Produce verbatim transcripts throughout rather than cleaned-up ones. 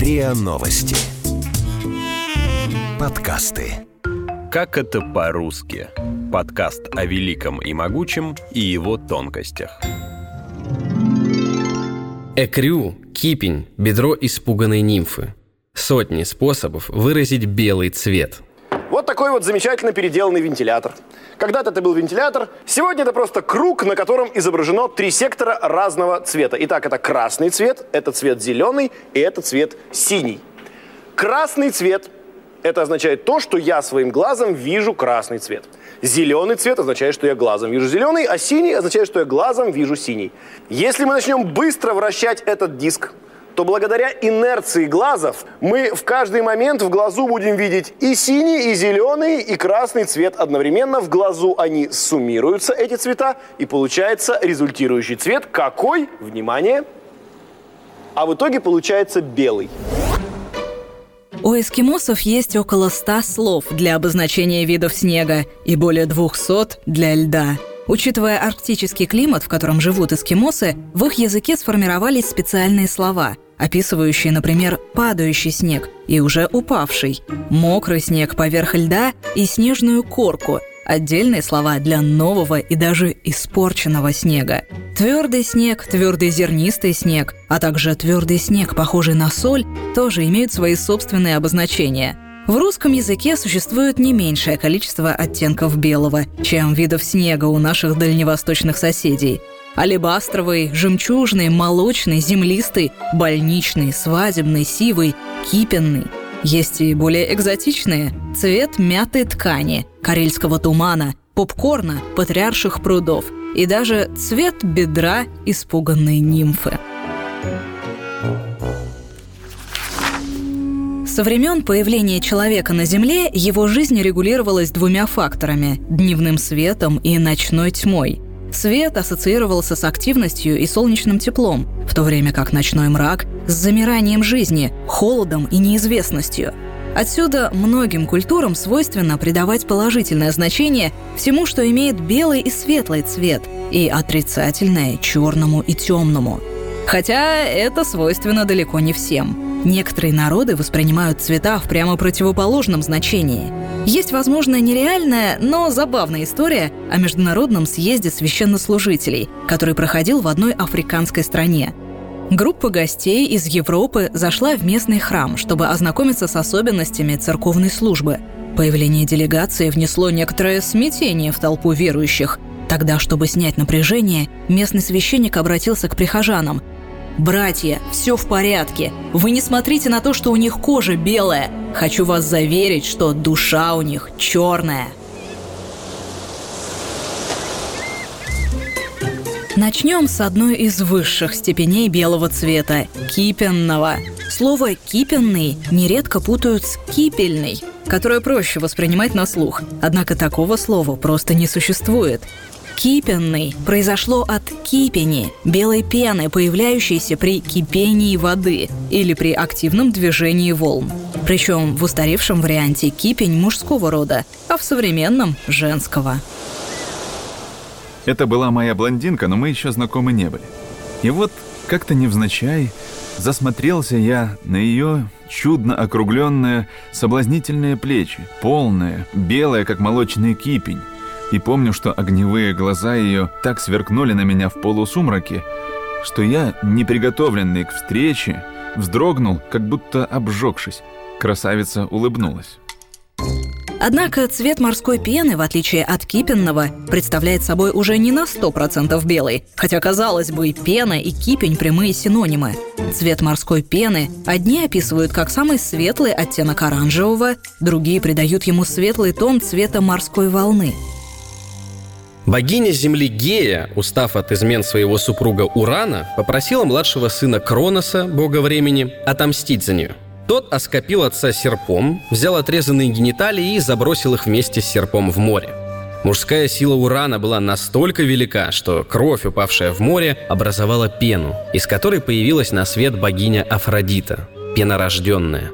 РИА Новости. Подкасты. Как это по-русски? Подкаст о великом и могучем и его тонкостях. Экрю, кипень, бедро испуганной нимфы. Сотни способов выразить белый цвет. Вот такой вот замечательно переделанный вентилятор. Когда-то это был вентилятор, сегодня это просто круг, на котором изображено три сектора разного цвета. Итак, это красный цвет, это цвет зеленый и это цвет синий. Красный цвет – это означает то, что я своим глазом вижу красный цвет. Зеленый цвет означает, что я глазом вижу зеленый, а синий означает, что я глазом вижу синий. Если мы начнем быстро вращать этот диск, то благодаря инерции глазов мы в каждый момент в глазу будем видеть и синий, и зеленый, и красный цвет одновременно. В глазу они суммируются, эти цвета, и получается результирующий цвет. Какой? Внимание! А в итоге получается белый. У эскимосов есть около ста слов для обозначения видов снега и более двухсот для льда. Учитывая арктический климат, в котором живут эскимосы, в их языке сформировались специальные слова, описывающие, например, падающий снег и уже упавший, мокрый снег поверх льда и снежную корку, отдельные слова для нового и даже испорченного снега. Твердый снег, твердый зернистый снег, а также твердый снег, похожий на соль, тоже имеют свои собственные обозначения. В русском языке существует не меньшее количество оттенков белого, чем видов снега у наших дальневосточных соседей. Алебастровый, жемчужный, молочный, землистый, больничный, свадебный, сивый, кипенный. Есть и более экзотичные – цвет мятой ткани, карельского тумана, попкорна, патриарших прудов и даже цвет бедра испуганной нимфы. Со времен появления человека на Земле его жизнь регулировалась двумя факторами – дневным светом и ночной тьмой. Свет ассоциировался с активностью и солнечным теплом, в то время как ночной мрак – с замиранием жизни, холодом и неизвестностью. Отсюда многим культурам свойственно придавать положительное значение всему, что имеет белый и светлый цвет, и отрицательное – черному и темному. Хотя это свойственно далеко не всем. Некоторые народы воспринимают цвета в прямо противоположном значении. Есть, возможно, нереальная, но забавная история о международном съезде священнослужителей, который проходил в одной африканской стране. Группа гостей из Европы зашла в местный храм, чтобы ознакомиться с особенностями церковной службы. Появление делегации внесло некоторое смятение в толпу верующих. Тогда, чтобы снять напряжение, местный священник обратился к прихожанам. «Братья, все в порядке. Вы не смотрите на то, что у них кожа белая. Хочу вас заверить, что душа у них черная». Начнем с одной из высших степеней белого цвета – кипенного. Слово «кипенный» нередко путают с «кипельный», которое проще воспринимать на слух. Однако такого слова просто не существует. Кипенный произошло от кипени, белой пены, появляющейся при кипении воды или при активном движении волн. Причем в устаревшем варианте кипень мужского рода, а в современном – женского. Это была моя блондинка, но мы еще знакомы не были. И вот как-то невзначай засмотрелся я на ее чудно округленные, соблазнительные плечи, полные, белые, как молочный кипень. И помню, что огневые глаза ее так сверкнули на меня в полусумраке, что я, неприготовленный к встрече, вздрогнул, как будто обжегшись. Красавица улыбнулась. Однако цвет морской пены, в отличие от кипенного, представляет собой уже не на сто процентов белый, хотя, казалось бы, пена и кипень – прямые синонимы. Цвет морской пены одни описывают как самый светлый оттенок оранжевого, другие придают ему светлый тон цвета морской волны. Богиня земли Гея, устав от измен своего супруга Урана, попросила младшего сына Кроноса, бога времени, отомстить за нее. Тот оскопил отца серпом, взял отрезанные гениталии и забросил их вместе с серпом в море. Мужская сила Урана была настолько велика, что кровь, упавшая в море, образовала пену, из которой появилась на свет богиня Афродита, пенорожденная.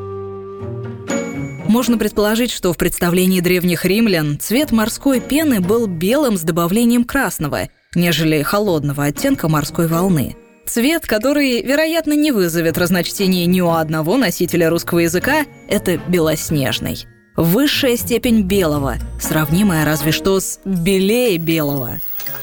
Можно предположить, что в представлении древних римлян цвет морской пены был белым с добавлением красного, нежели холодного оттенка морской волны. Цвет, который, вероятно, не вызовет разночтений ни у одного носителя русского языка, это белоснежный. Высшая степень белого, сравнимая разве что с белее белого.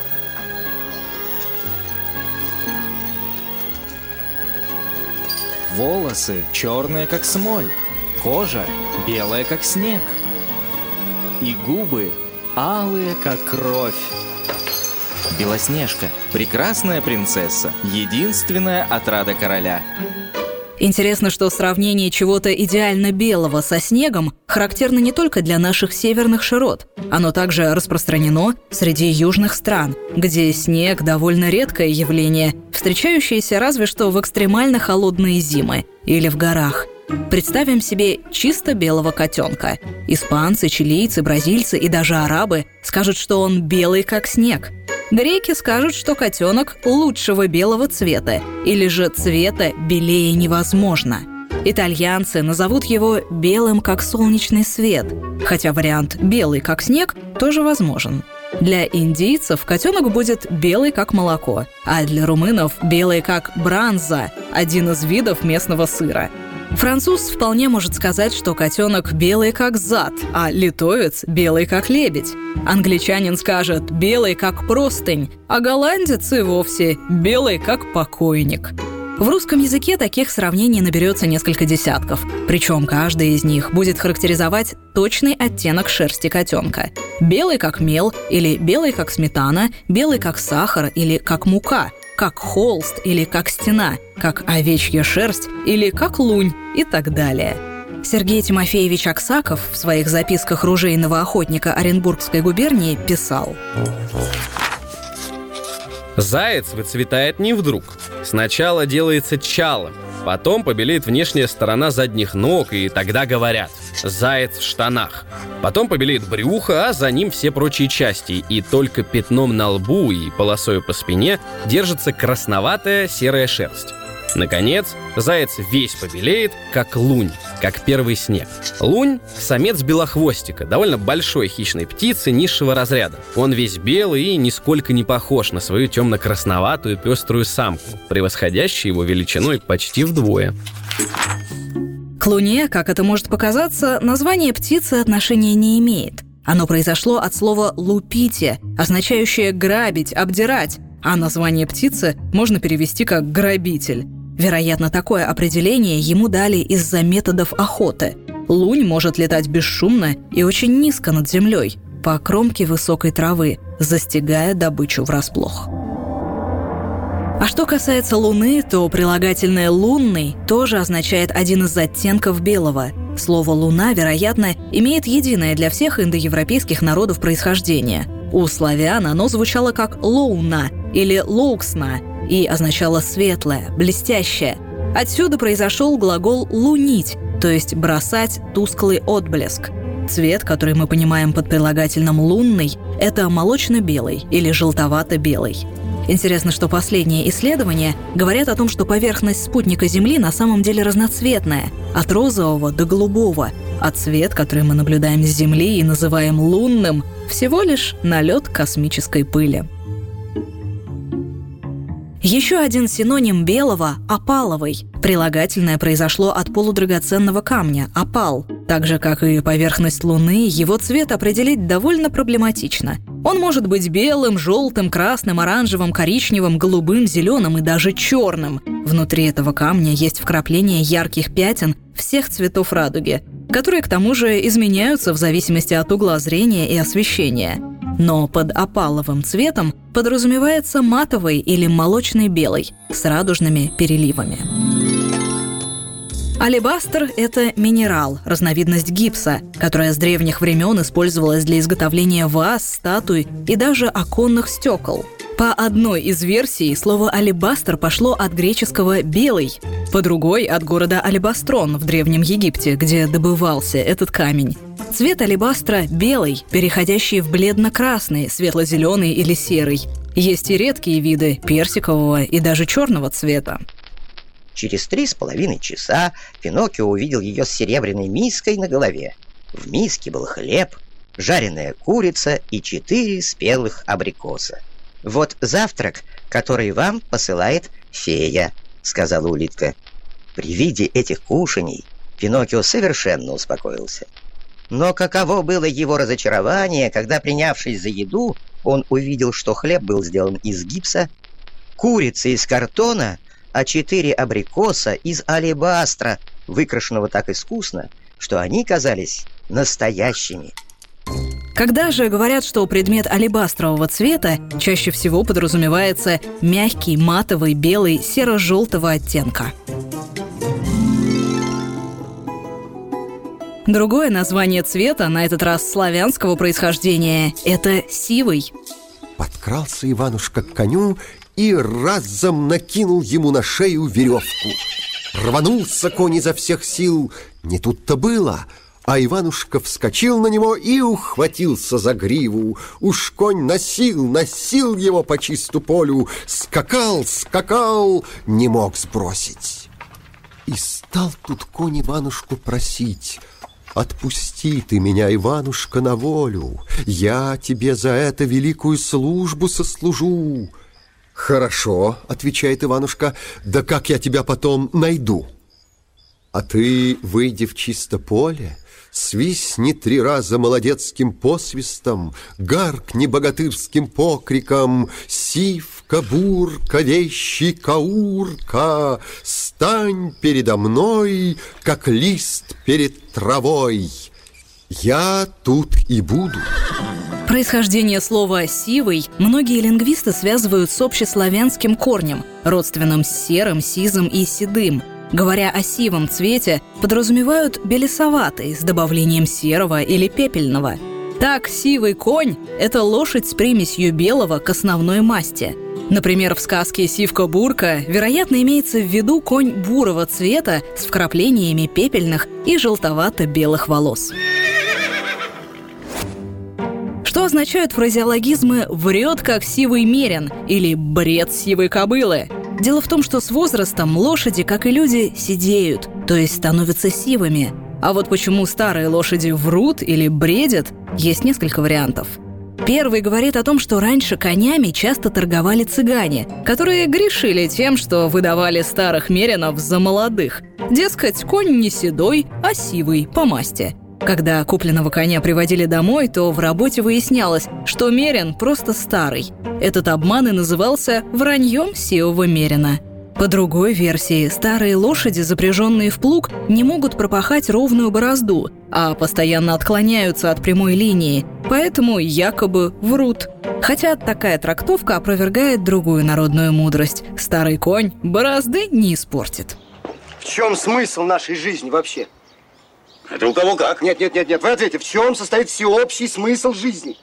Волосы черные, как смоль, кожа белая, как снег, и губы алые, как кровь. Белоснежка – прекрасная принцесса, единственная отрада короля. Интересно, что сравнение чего-то идеально белого со снегом характерно не только для наших северных широт. Оно также распространено среди южных стран, где снег – довольно редкое явление, встречающееся разве что в экстремально холодные зимы или в горах. Представим себе чисто белого котенка. Испанцы, чилийцы, бразильцы и даже арабы скажут, что он белый, как снег. Греки скажут, что котенок лучшего белого цвета, или же цвета белее невозможно. Итальянцы назовут его белым, как солнечный свет, хотя вариант белый, как снег, тоже возможен. Для индийцев котенок будет белый, как молоко, а для румынов белый, как бранза, один из видов местного сыра. Француз вполне может сказать, что котенок белый, как зад, а литовец белый, как лебедь. Англичанин скажет белый, как простынь, а голландец и вовсе белый, как покойник. В русском языке таких сравнений наберется несколько десятков, причем каждый из них будет характеризовать точный оттенок шерсти котенка. Белый, как мел, или белый, как сметана, белый, как сахар, или как мука, как холст или как стена, как овечья шерсть или как лунь и так далее. Сергей Тимофеевич Аксаков в своих записках ружейного охотника Оренбургской губернии писал: Заяц выцветает не вдруг. Сначала делается чалом, потом побелеет внешняя сторона задних ног, и тогда говорят «заяц в штанах». Потом побелеет брюхо, а за ним все прочие части, и только пятном на лбу и полосой по спине держится красноватая серая шерсть. Наконец, заяц весь побелеет, как лунь, как первый снег. Лунь – самец белохвостика, довольно большой хищной птицы низшего разряда. Он весь белый и нисколько не похож на свою темно-красноватую пеструю самку, превосходящую его величиной почти вдвое. К луне, как это может показаться, название птицы отношения не имеет. Оно произошло от слова «лупите», означающее «грабить», «обдирать», а название птицы можно перевести как «грабитель». Вероятно, такое определение ему дали из-за методов охоты. Лунь может летать бесшумно и очень низко над землей, по кромке высокой травы, застигая добычу врасплох. А что касается Луны, то прилагательное «лунный» тоже означает один из оттенков белого. Слово «луна», вероятно, имеет единое для всех индоевропейских народов происхождение. У славян оно звучало как «лоуна» или «лоуксна» и означало «светлое», «блестящее». Отсюда произошел глагол «лунить», то есть «бросать тусклый отблеск». Цвет, который мы понимаем под прилагательным «лунный», это молочно-белый или желтовато-белый. Интересно, что последние исследования говорят о том, что поверхность спутника Земли на самом деле разноцветная, от розового до голубого, а цвет, который мы наблюдаем с Земли и называем лунным, всего лишь налет космической пыли. Еще один синоним белого – опаловый. Прилагательное произошло от полудрагоценного камня – опал. Так же, как и поверхность Луны, его цвет определить довольно проблематично. Он может быть белым, желтым, красным, оранжевым, коричневым, голубым, зеленым и даже черным. Внутри этого камня есть вкрапления ярких пятен всех цветов радуги, которые, к тому же, изменяются в зависимости от угла зрения и освещения. Но под опаловым цветом подразумевается матовый или молочный белый с радужными переливами. Алебастр – это минерал, разновидность гипса, которая с древних времен использовалась для изготовления ваз, статуй и даже оконных стекол. По одной из версий слово «алебастр» пошло от греческого «белый», по другой – от города Алебастрон в Древнем Египте, где добывался этот камень. Цвет алебастра – белый, переходящий в бледно-красный, светло-зеленый или серый. Есть и редкие виды персикового и даже черного цвета. Через три с половиной часа Пиноккио увидел ее с серебряной миской на голове. В миске был хлеб, жареная курица и четыре спелых абрикоса. Вот завтрак, который вам посылает «Фея», — сказала улитка. При виде этих кушаний Пиноккио совершенно успокоился. Но каково было его разочарование, когда, принявшись за еду, он увидел, что хлеб был сделан из гипса, курица из картона, а четыре абрикоса из алебастра, выкрашенного так искусно, что они казались настоящими. Когда же говорят, что предмет алебастрового цвета, чаще всего подразумевается мягкий, матовый, белый, серо-желтого оттенка. Другое название цвета, на этот раз славянского происхождения, это сивый. Подкрался Иванушка к коню и разом накинул ему на шею веревку. Рванулся конь изо всех сил. Не тут-то было, а Иванушка вскочил на него и ухватился за гриву. Уж конь носил, носил его по чисту полю, скакал, скакал, не мог сбросить. И стал тут конь Иванушку просить: «Отпусти ты меня, Иванушка, на волю, я тебе за это великую службу сослужу». «Хорошо», — отвечает Иванушка, — «да как я тебя потом найду?» «А ты, выйди в чисто поле, свистни три раза молодецким посвистом, гаркни богатырским покриком: сивка, бурка, вещи, каурка, стань передо мной, как лист перед травой. Я тут и буду». Происхождение слова «сивый» многие лингвисты связывают с общеславянским корнем, родственным с серым, сизым и седым. Говоря о сивом цвете, подразумевают белесоватый с добавлением серого или пепельного. Так, сивый конь – это лошадь с примесью белого к основной масти. Например, в сказке «Сивка-бурка» вероятно имеется в виду конь бурого цвета с вкраплениями пепельных и желтовато-белых волос. Что означают фразеологизмы «врет, как сивый мерин» или «бред сивой кобылы»? Дело в том, что с возрастом лошади, как и люди, седеют, то есть становятся сивыми. А вот почему старые лошади врут или бредят, есть несколько вариантов. Первый говорит о том, что раньше конями часто торговали цыгане, которые грешили тем, что выдавали старых меринов за молодых. Дескать, конь не седой, а сивый, по масти. Когда купленного коня приводили домой, то в работе выяснялось, что мерин просто старый. Этот обман и назывался враньем сивого мерина. По другой версии, старые лошади, запряженные в плуг, не могут пропахать ровную борозду, а постоянно отклоняются от прямой линии, поэтому якобы врут. Хотя такая трактовка опровергает другую народную мудрость: старый конь борозды не испортит. В чем смысл нашей жизни вообще? Это у кого как? Нет, нет, нет, нет, вы ответьте, в чем состоит всеобщий смысл жизни?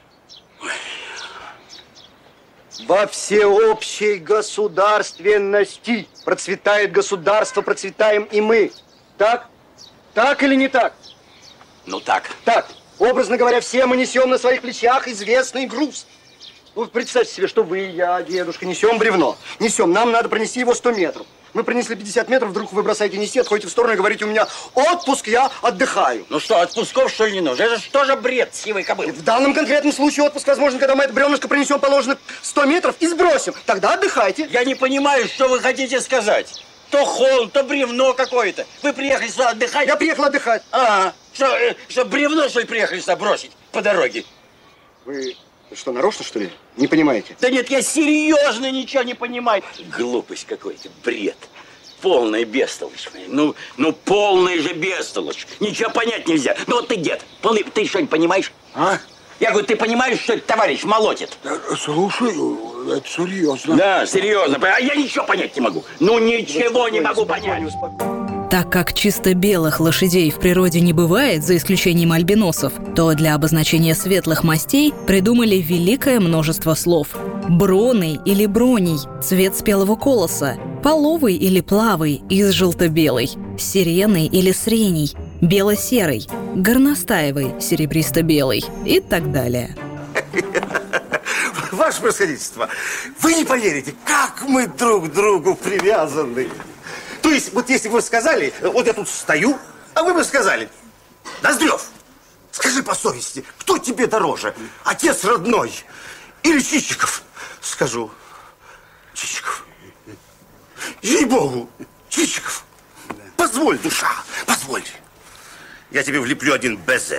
Во всеобщей государственности процветает государство, процветаем и мы. Так? Так или не так? Ну так. Так. Образно говоря, все мы несем на своих плечах известный груз. Вот представьте себе, что вы, я, дедушка, несем бревно. Несем, нам надо пронести его сто метров. Мы пронесли пятьдесят метров, вдруг вы бросаете нести, отходите в сторону и говорите: у меня отпуск, я отдыхаю. Ну что, отпусков что ли не нужно? Это что же бред сивой кобылы? В данном конкретном случае отпуск возможен, когда мы это бревнышко принесем положено сто метров и сбросим. Тогда отдыхайте. Я не понимаю, что вы хотите сказать. То холм, то бревно какое-то. Вы приехали сюда отдыхать? Я приехал отдыхать. А, что, э, что бревно, что ли, приехали сюда бросить по дороге? Вы что, нарочно, что ли? Не понимаете? Да нет, я серьезно ничего не понимаю. Глупость какой-то, бред. Полная бестолочь. Ну, ну, полная же бестолочь. Ничего понять нельзя. Ну, вот ты, дед, полный, ты что-нибудь понимаешь? А? Я говорю, ты понимаешь, что это товарищ молотит? Слушай, это серьезно. Да, серьезно. А я ничего понять не могу. Ну, ничего не могу понять. Так как чисто белых лошадей в природе не бывает, за исключением альбиносов, то для обозначения светлых мастей придумали великое множество слов. Броный или броний – цвет спелого колоса, половый или плавый – из желто-белый, сиреный или срений – бело-серый, горностаевый – серебристо-белый и так далее. Ваше Превосходительство, вы не поверите, как мы друг к другу привязаны. То есть, вот если бы вы сказали, вот я тут стою, а вы бы сказали: Ноздрев, скажи по совести, кто тебе дороже, отец родной или Чичиков? Скажу: Чичиков. Ей-богу, Чичиков, позволь, душа, позволь. Я тебе влеплю один безе.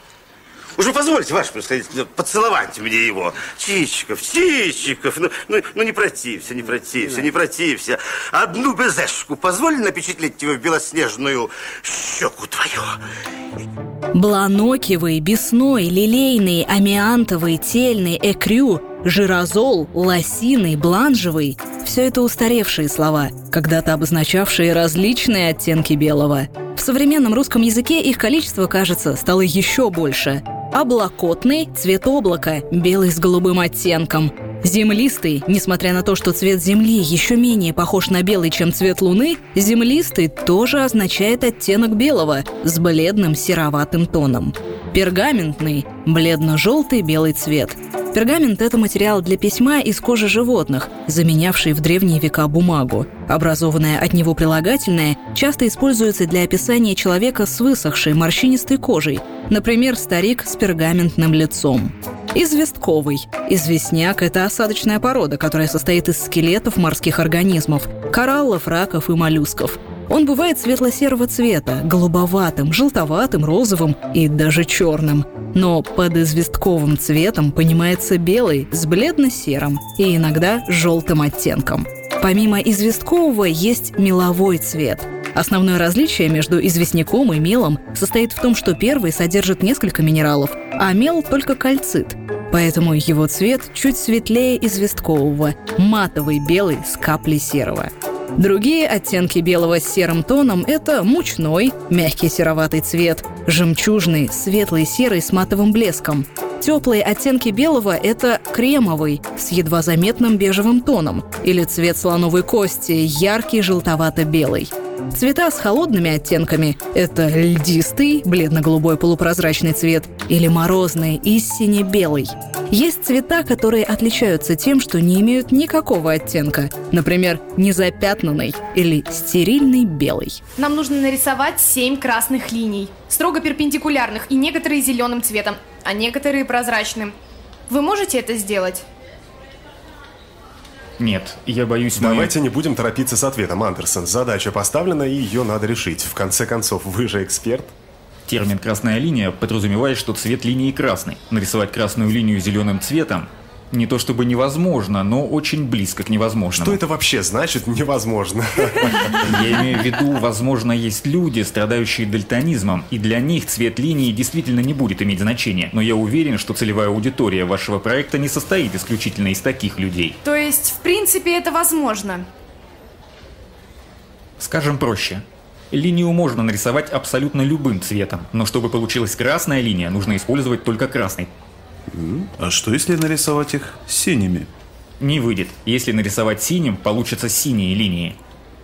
Уже позвольте, ваше превосходительство, поцеловать мне его. Чичиков, Чичиков, ну, ну, ну не протився, не протився, не протився. Одну безешку позволь напечатлеть тебе в белоснежную щеку твою. Бланокиевый, бесной, лилейный, амиантовый, тельный, экрю, жирозол, лосиный, бланжевый – все это устаревшие слова, когда-то обозначавшие различные оттенки белого. В современном русском языке их количество, кажется, стало еще больше. Облакотный – цвет облака, белый с голубым оттенком. Землистый, несмотря на то, что цвет Земли еще менее похож на белый, чем цвет Луны, землистый тоже означает оттенок белого с бледным сероватым тоном. Пергаментный – бледно-желтый белый цвет. Пергамент – это материал для письма из кожи животных, заменявший в древние века бумагу. Образованное от него прилагательное часто используется для описания человека с высохшей морщинистой кожей, например, старик с пергаментным лицом. Известковый. Известняк – это осадочная порода, которая состоит из скелетов морских организмов, кораллов, раков и моллюсков. Он бывает светло-серого цвета, голубоватым, желтоватым, розовым и даже черным. Но под известковым цветом понимается белый с бледно-серым и иногда желтым оттенком. Помимо известкового есть меловой цвет. Основное различие между известняком и мелом состоит в том, что первый содержит несколько минералов, а мел – только кальцит. Поэтому его цвет чуть светлее известкового, матовый белый с каплей серого. Другие оттенки белого с серым тоном – это мучной, мягкий сероватый цвет, жемчужный, светлый серый с матовым блеском. Теплые оттенки белого – это кремовый, с едва заметным бежевым тоном, или цвет слоновой кости, яркий желтовато-белый. Цвета с холодными оттенками – это льдистый, бледно-голубой полупрозрачный цвет, или морозный, истинно белый. Есть цвета, которые отличаются тем, что не имеют никакого оттенка, например, незапятнанный или стерильный белый. Нам нужно нарисовать семь красных линий, строго перпендикулярных, и некоторые зеленым цветом, а некоторые прозрачным. Вы можете это сделать? Нет, я боюсь... Давайте мы... не будем торопиться с ответом, Андерсон. Задача поставлена, и ее надо решить. В конце концов, вы же эксперт. Термин «красная линия» подразумевает, что цвет линии красный. Нарисовать красную линию зеленым цветом не то чтобы невозможно, но очень близко к невозможному. Что это вообще значит «невозможно»? Я имею в виду, возможно, есть люди, страдающие дальтонизмом, и для них цвет линии действительно не будет иметь значения. Но я уверен, что целевая аудитория вашего проекта не состоит исключительно из таких людей. То есть, в принципе, это возможно? Скажем проще. Линию можно нарисовать абсолютно любым цветом, но чтобы получилась красная линия, нужно использовать только красный. А что если нарисовать их синими? Не выйдет. Если нарисовать синим, получатся синие линии.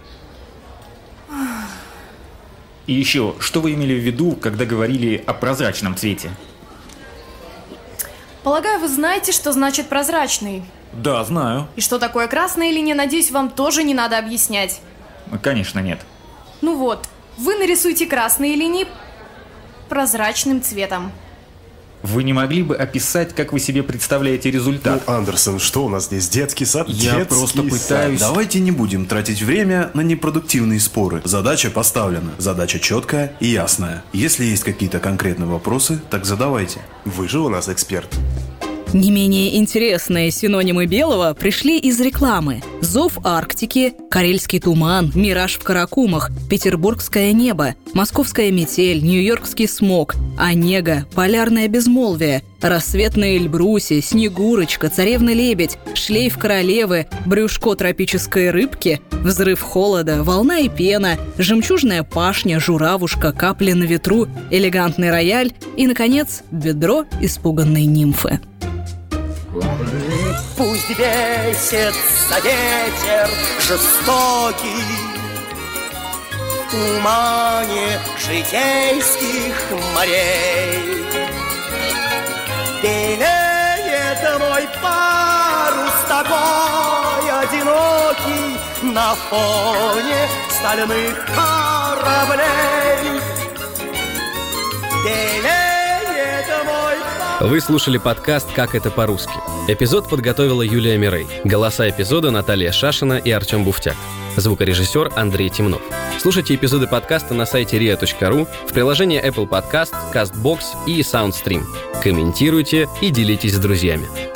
И еще, что вы имели в виду, когда говорили о прозрачном цвете? Полагаю, вы знаете, что значит прозрачный? Да, знаю. И что такое красная линия, надеюсь, вам тоже не надо объяснять. Конечно, нет. Ну вот, вы нарисуйте красные линии прозрачным цветом. Вы не могли бы описать, как вы себе представляете результат? Ну, Андерсон, что у нас здесь? Детский сад? Я Детский просто пытаюсь... сад. Давайте не будем тратить время на непродуктивные споры. Задача поставлена. Задача четкая и ясная. Если есть какие-то конкретные вопросы, так задавайте. Вы же у нас эксперт. Не менее интересные синонимы белого пришли из рекламы. Зов Арктики, Карельский туман, Мираж в Каракумах, Петербургское небо, Московская метель, Нью-Йоркский смог, Онега, Полярное безмолвие, Рассветные Эльбруси, Снегурочка, Царевна-лебедь, Шлейф королевы, Брюшко тропической рыбки, Взрыв холода, Волна и пена, Жемчужная пашня, Журавушка, Капли на ветру, Элегантный рояль и, наконец, Бедро испуганной нимфы. Пусть бесится ветер жестокий в тумане житейских морей. Белеет мой парус такой одинокий на фоне стальных кораблей. Белеет мой парус. Вы слушали подкаст «Как это по-русски». Эпизод подготовила Юлия Мирей. Голоса эпизода Наталья Шашина и Артем Буфтяк. звукорежиссер Андрей Темнов. Слушайте эпизоды подкаста на сайте риа точка ру, в приложении Apple Podcast, CastBox и SoundStream. Комментируйте и делитесь с друзьями.